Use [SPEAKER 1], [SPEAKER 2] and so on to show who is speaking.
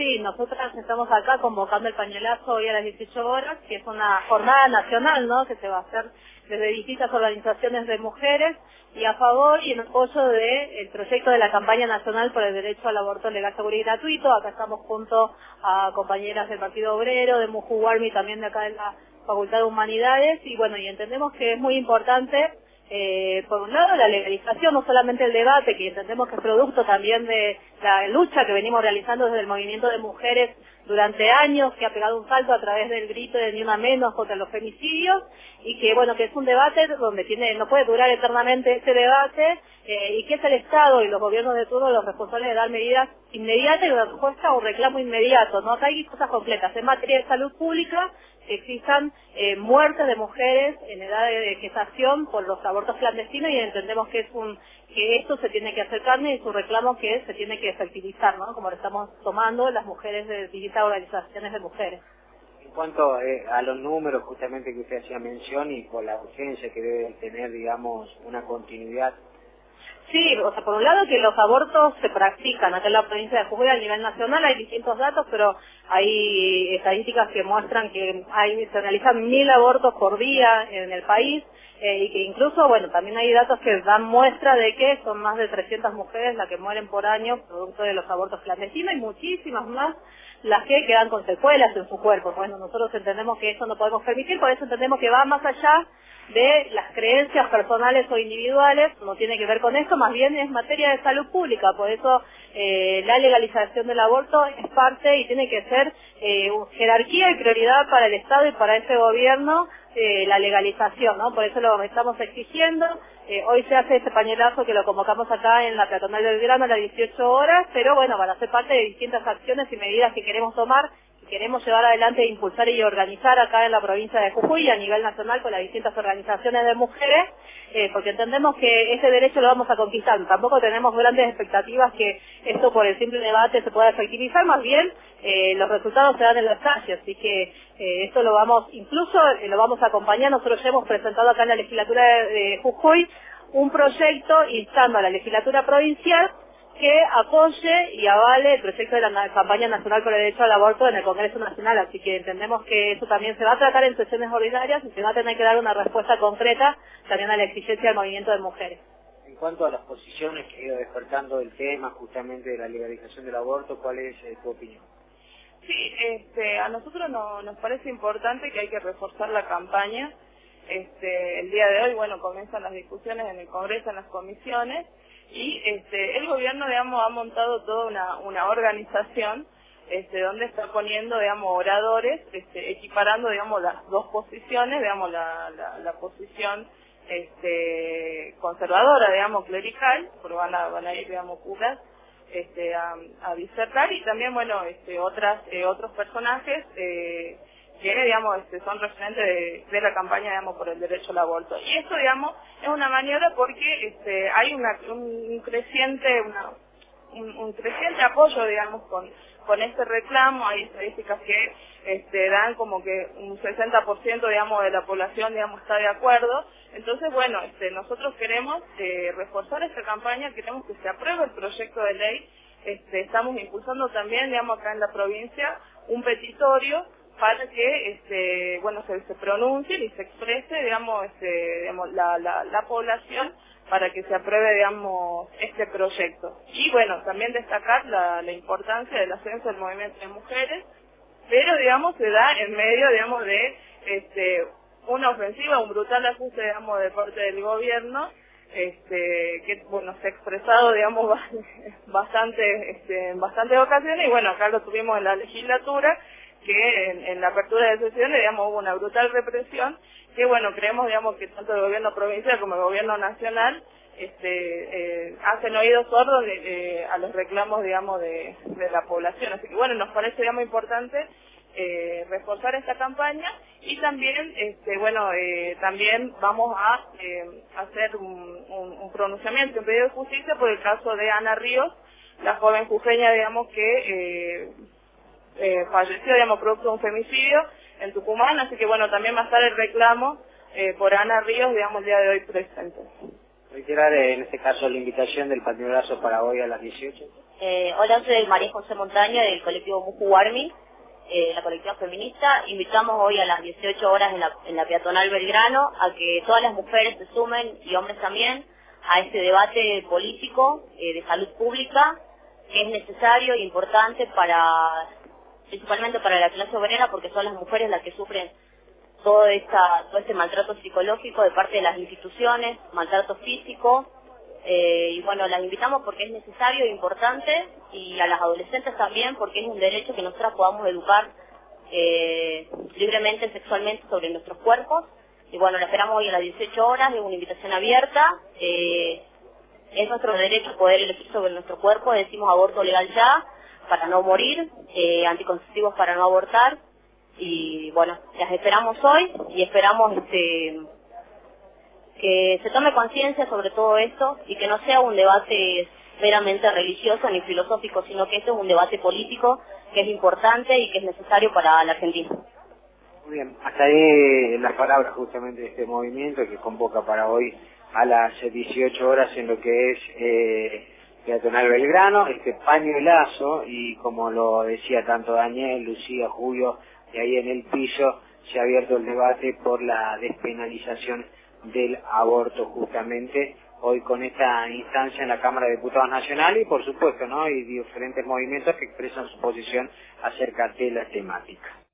[SPEAKER 1] Sí, nosotras estamos acá convocando el pañuelazo hoy a las 18 horas, que es una jornada nacional, ¿no?, que se va a hacer desde distintas organizaciones de mujeres y a favor y en apoyo del proyecto de la campaña nacional por el derecho al aborto legal, seguro y gratuito. Acá estamos junto a compañeras del Partido Obrero, de Mujuguarmi, también de acá de la Facultad de Humanidades, y bueno, y entendemos que es muy importante, por un lado, la legalización, no solamente el debate, que entendemos que es producto también de la lucha que venimos realizando desde el movimiento de mujeres durante años, que ha pegado un salto a través del grito de Ni Una Menos contra los femicidios, y que bueno, que es un debate donde no puede durar eternamente este debate, y que es el Estado y los gobiernos de turno los responsables de dar medidas inmediatas y una respuesta a un reclamo inmediato, ¿no? Acá hay cosas completas. En materia de salud pública, que existan muertes de mujeres en edad de gestación por los abortos clandestinos, y entendemos que que esto se tiene que hacer carne y su reclamo que se tiene que efectivizar, ¿no?, como lo estamos tomando las mujeres de distintas organizaciones de mujeres.
[SPEAKER 2] En cuanto a los números justamente que usted hacía mención y por la urgencia que debe tener, digamos, una continuidad.
[SPEAKER 1] Sí, o sea, por un lado que los abortos se practican acá en la provincia de Jujuy a nivel nacional, hay distintos datos, pero hay estadísticas que muestran que se realizan 1000 abortos por día en el país, y que incluso, bueno, también hay datos que dan muestra de que son más de 300 mujeres las que mueren por año producto de los abortos clandestinos y muchísimas más las que quedan con secuelas en su cuerpo. Bueno, nosotros entendemos que eso no podemos permitir, por eso entendemos que va más allá de las creencias personales o individuales, no tiene que ver con eso, más bien es materia de salud pública, por eso la legalización del aborto es parte y tiene que ser jerarquía y prioridad para el Estado y para este gobierno, la legalización, ¿no? Por eso lo estamos exigiendo. Hoy se hace este pañuelazo que lo convocamos acá en la peatonal del Grano a las 18 horas, pero bueno, para ser parte de distintas acciones y medidas que queremos tomar, que queremos llevar adelante, impulsar y organizar acá en la provincia de Jujuy y a nivel nacional con las distintas organizaciones de mujeres, porque entendemos que ese derecho lo vamos a conquistar. Tampoco tenemos grandes expectativas que esto por el simple debate se pueda efectivizar, más bien los resultados se dan en las calles, así que esto lo vamos, incluso lo vamos a acompañar. Nosotros ya hemos presentado acá en la legislatura de Jujuy un proyecto instando a la legislatura provincial que apoye y avale el proyecto de la campaña nacional por el derecho al aborto en el Congreso Nacional, así que entendemos que eso también se va a tratar en sesiones ordinarias y se va a tener que dar una respuesta concreta también a la exigencia del movimiento de mujeres.
[SPEAKER 2] En cuanto a las posiciones que ha ido despertando el tema justamente de la legalización del aborto, ¿cuál es tu opinión?
[SPEAKER 3] Sí, a nosotros nos parece importante que hay que reforzar la campaña. El día de hoy, bueno, comienzan las discusiones en el Congreso, en las comisiones, y el gobierno, digamos, ha montado toda una organización donde está poniendo, digamos, oradores, equiparando, digamos, las dos posiciones, digamos, la posición conservadora, digamos, clerical, pero van a ir, digamos, curas, a disertar, y también, bueno, otros personajes que, digamos, son referentes de la campaña, digamos, por el derecho al aborto. Y esto, digamos, es una maniobra porque hay un creciente apoyo, digamos, con este reclamo. Hay estadísticas que dan como que un 60%, digamos, de la población, digamos, está de acuerdo. Entonces, bueno, nosotros queremos reforzar esta campaña, queremos que se apruebe el proyecto de ley. Estamos impulsando también, digamos, acá en la provincia un petitorio para que bueno, se pronuncie y se exprese, digamos, la población para que se apruebe, digamos, este proyecto. Y bueno, también destacar la importancia del ascenso del movimiento de mujeres, pero, digamos, se da en medio, digamos, de una ofensiva, un brutal ajuste, digamos, de parte del gobierno, que, bueno, se ha expresado, digamos, en bastantes ocasiones, y bueno, acá lo tuvimos en la legislatura, que en la apertura de sesiones, digamos, hubo una brutal represión, que, bueno, creemos, digamos, que tanto el gobierno provincial como el gobierno nacional hacen oídos sordos a los reclamos, digamos, de la población. Así que, bueno, nos parece, digamos, importante reforzar esta campaña, y también, bueno, también vamos a hacer un pronunciamiento, un pedido de justicia por el caso de Ana Ríos, la joven jujeña, digamos, que falleció, digamos, producto de un femicidio en Tucumán. Así que, bueno, también va a estar el reclamo por Ana Ríos, digamos, el día de hoy presente.
[SPEAKER 2] Reiterar en este caso la invitación del pañuelazo para hoy a las 18.
[SPEAKER 4] Hola, soy María José Montaña del colectivo Muju Warmi, la colectiva feminista. Invitamos hoy a las 18 horas en la peatonal Belgrano a que todas las mujeres se sumen, y hombres también, a este debate político de salud pública, que es necesario e importante principalmente para la clase obrera, porque son las mujeres las que sufren todo este maltrato psicológico de parte de las instituciones, maltrato físico. Y bueno, las invitamos porque es necesario e importante, y a las adolescentes también, porque es un derecho que nosotras podamos educar libremente sexualmente sobre nuestros cuerpos. Y bueno, la esperamos hoy a las 18 horas, es una invitación abierta. Es nuestro derecho poder elegir sobre nuestro cuerpo. Decimos aborto legal ya, para no morir, anticonceptivos para no abortar. Y bueno, las esperamos hoy, y esperamos que se tome conciencia sobre todo esto, y que no sea un debate meramente religioso ni filosófico, sino que esto es un debate político que es importante y que es necesario para la Argentina.
[SPEAKER 2] Muy bien, hasta ahí las palabras justamente de este movimiento que convoca para hoy a las 18 horas en lo que es Peatonal Belgrano, este pañuelazo, y como lo decía tanto Daniel, Lucía, Julio, y ahí en el piso se ha abierto el debate por la despenalización del aborto justamente hoy con esta instancia en la Cámara de Diputados Nacional, y por supuesto, ¿no?, y diferentes movimientos que expresan su posición acerca de la temática.